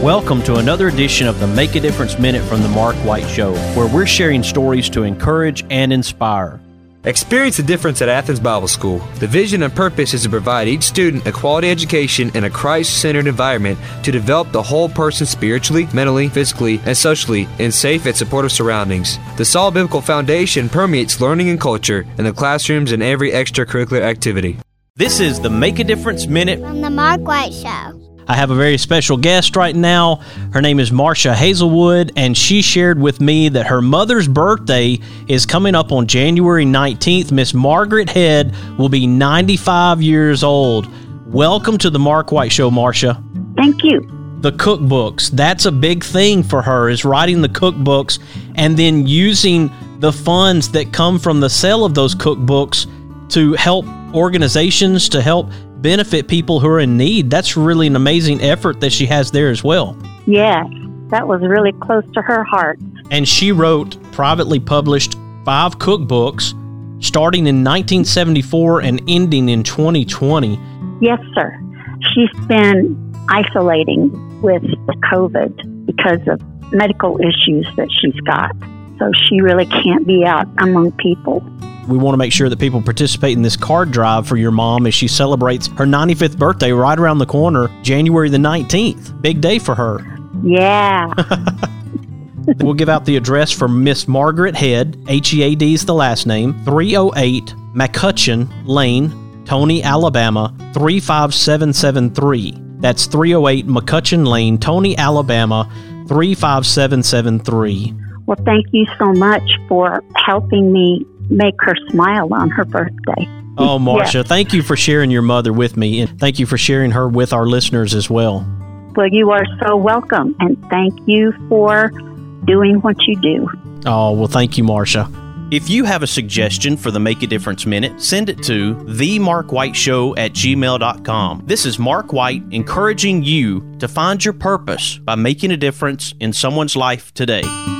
Welcome to another edition of the Make a Difference Minute from the Mark White Show, where we're sharing stories to encourage and inspire. Experience the difference at Athens Bible School. The vision and purpose is to provide each student a quality education in a Christ-centered environment to develop the whole person spiritually, mentally, physically, and socially in safe and supportive surroundings. The solid biblical foundation permeates learning and culture in the classrooms and every extracurricular activity. This is the Make a Difference Minute from the Mark White Show. I have a very special guest right now. Her name is Marsha Hazelwood, and she shared with me that her mother's birthday is coming up on January 19th. Miss Margaret Head will be 95 years old. Welcome to the Mark White Show, Marsha. Thank you. The cookbooks, that's a big thing for her, is writing the cookbooks and then using the funds that come from the sale of those cookbooks to help organizations, to help benefit people who are in need. That's really an amazing effort that she has there as well. Yes, that was really close to her heart. And she wrote, privately published 5 cookbooks starting in 1974 and ending in 2020. Yes, sir. She's been isolating with the COVID because of medical issues that she's got. So she really can't be out among people. We want to make sure that people participate in this card drive for your mom as she celebrates her 95th birthday right around the corner, January the 19th. Big day for her. Yeah. We'll give out the address for Miss Margaret Head, H-E-A-D is the last name, 308 McCutcheon Lane, Tony, Alabama, 35773. That's 308 McCutcheon Lane, Tony, Alabama, 35773. Well, thank you so much for helping me make her smile on her birthday. Oh, Marsha, Yes. Thank you for sharing your mother with me, and thank you for sharing her with our listeners as well. Well, you are so welcome, and thank you for doing what you do. Oh, well, thank you, Marsha. If you have a suggestion for the Make a Difference Minute, send it to themarkwhiteshow@gmail.com. This is Mark White encouraging you to find your purpose by making a difference in someone's life today.